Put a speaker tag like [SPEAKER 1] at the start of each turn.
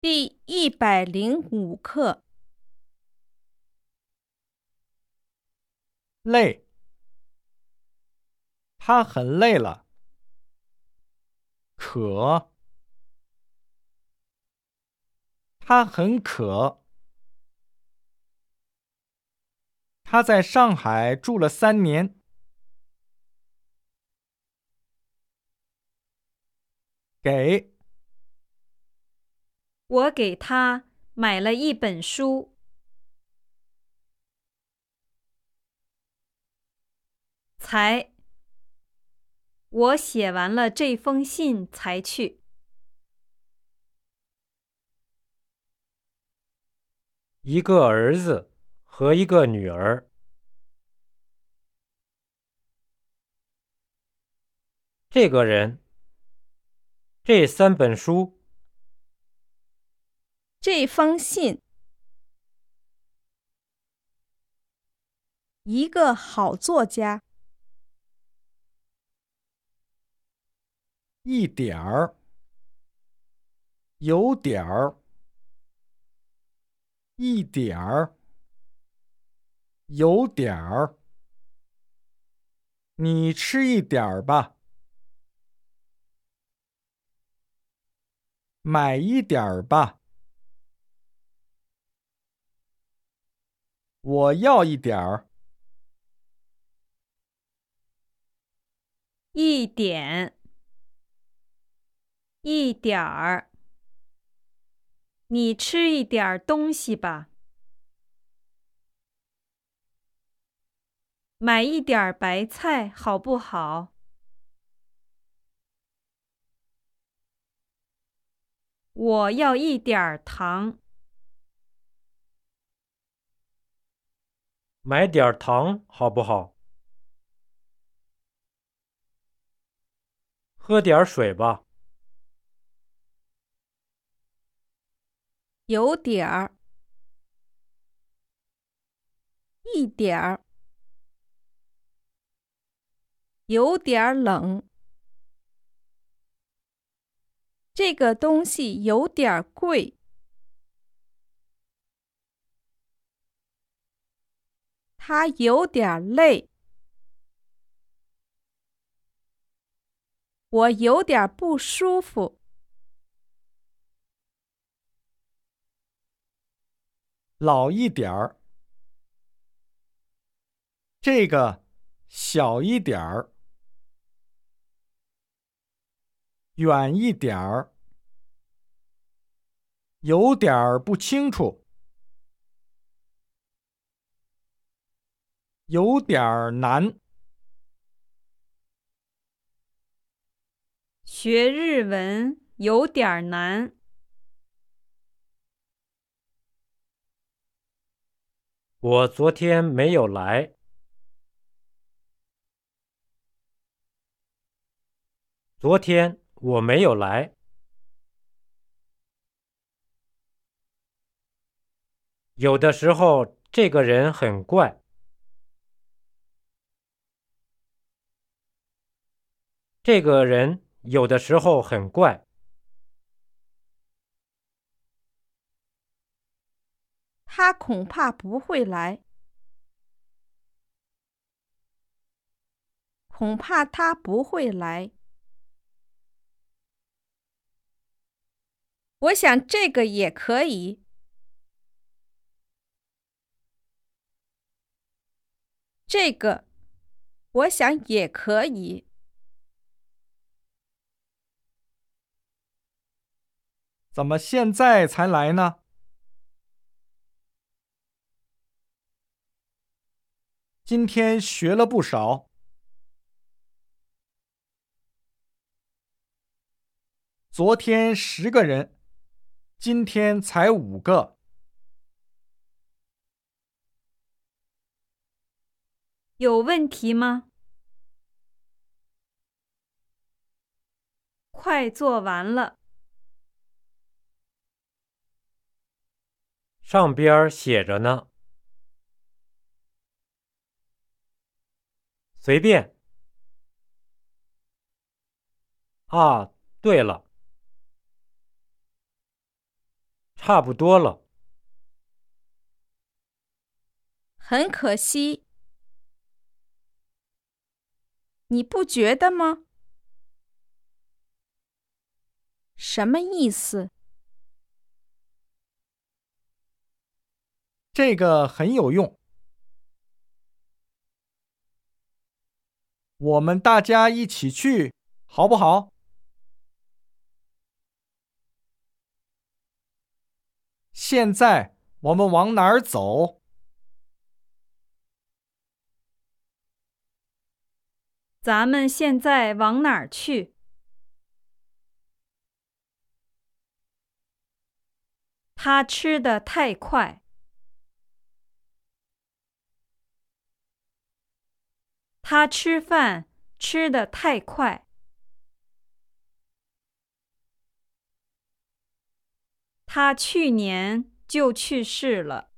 [SPEAKER 1] 第105课。
[SPEAKER 2] 累，他很累了。渴，他很渴。他在上海住了3年。给，
[SPEAKER 1] 我给他买了一本书。才，我写完了这封信才去。
[SPEAKER 3] 一个儿子和一个女儿。这个人，这3本书，
[SPEAKER 1] 这封信，一个好作家。
[SPEAKER 2] 一点儿，有点儿，一点儿，有点儿。你吃一点儿吧。买一点儿吧。我要一点儿。
[SPEAKER 1] 一点，一点儿。你吃一点儿东西吧。买一点儿白菜好不好？我要一点儿糖。
[SPEAKER 3] 买点糖好不好？喝点水吧。
[SPEAKER 1] 有点儿，一点儿，有点儿冷。这个东西有点儿贵。他有点儿累。我有点儿不舒服。
[SPEAKER 2] 老一点儿。这个小一点儿。远一点儿。有点儿不清楚。有点儿难。
[SPEAKER 1] 学日文有点儿难。
[SPEAKER 3] 我昨天没有来。昨天我没有来。有的时候这个人很怪。这个人有的时候很怪。
[SPEAKER 1] 他恐怕不会来。恐怕他不会来。我想这个也可以。这个，我想也可以。
[SPEAKER 2] 怎么现在才来呢？今天学了不少。昨天10个人，今天才5个。
[SPEAKER 1] 有问题吗？快做完了。
[SPEAKER 3] 上边写着呢。随便。啊，对了。 差不多了。
[SPEAKER 4] 很可惜。你不觉得吗？什么意思？
[SPEAKER 2] 这个很有用。我们大家一起去，好不好？现在我们往哪儿走？
[SPEAKER 1] 咱们现在往哪儿去？他吃得太快。他吃饭吃得太快。他去年就去世了。